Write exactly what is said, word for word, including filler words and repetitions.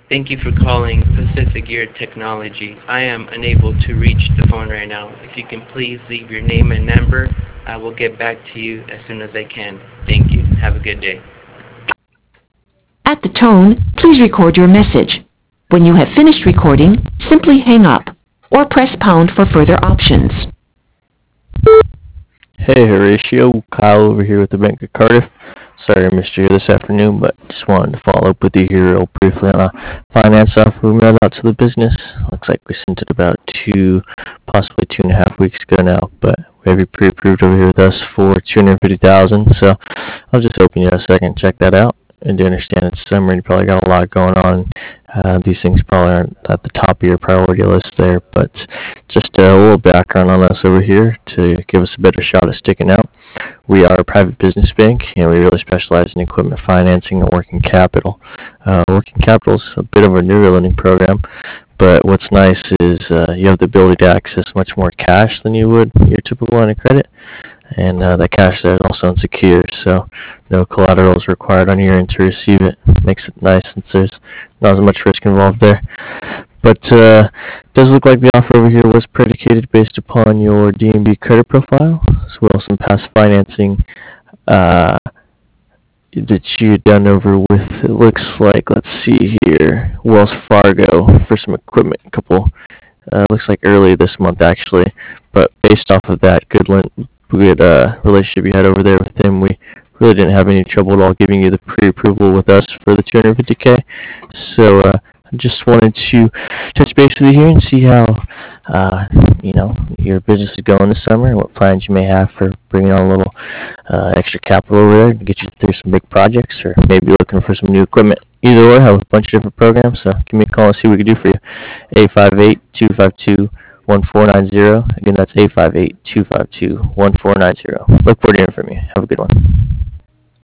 Thank you for calling Pacific Gear Technology. I am unable to reach the phone right now. If you can please leave your name and number, I will get back to you as soon as I can. Thank you. Have a good day. At the tone, please record your message. When you have finished recording, simply hang up or press pound for further options. Hey Horatio, Kyle over here with the Bank of Cardiff. Sorry I missed you here this afternoon, but just wanted to follow up with you here real briefly on a finance offer we mailed out to the business. Looks like we sent it about two, possibly two and a half weeks ago now, but we have you pre-approved over here with us for two hundred fifty thousand dollars, so I was just hoping you had a second to check that out. And to understand it's summer, you probably got a lot going on. Uh, these things probably aren't at the top of your priority list there, but just a little background on us over here to give us a better shot at sticking out. We are a private business bank, and we really specialize in equipment financing and working capital. Uh, working capital is a bit of a newer lending program, but what's nice is uh, you have the ability to access much more cash than you would your typical line of credit. And uh, that cash there is also unsecured, so no collateral is required on your end to receive it. Makes it nice since there's not as much risk involved there. But uh, it does look like the offer over here was predicated based upon your D N B credit profile, as well as some past financing uh, that you had done over with, it looks like, let's see here, Wells Fargo for some equipment, a couple, uh, looks like early this month actually. But based off of that good lend, good uh, relationship you had over there with them, we really didn't have any trouble at all giving you the pre-approval with us for the two hundred fifty K. So uh, I just wanted to touch base with you here and see how uh, you know your business is going this summer, and what plans you may have for bringing on a little uh, extra capital over there to get you through some big projects, or maybe looking for some new equipment. Either or, I have a bunch of different programs, so give me a call and see what we can do for you. eight five eight, two five two, one four nine zero. Again, that's eight five eight, two five two, one four nine zero. Look forward to hearing from you. Have a good one.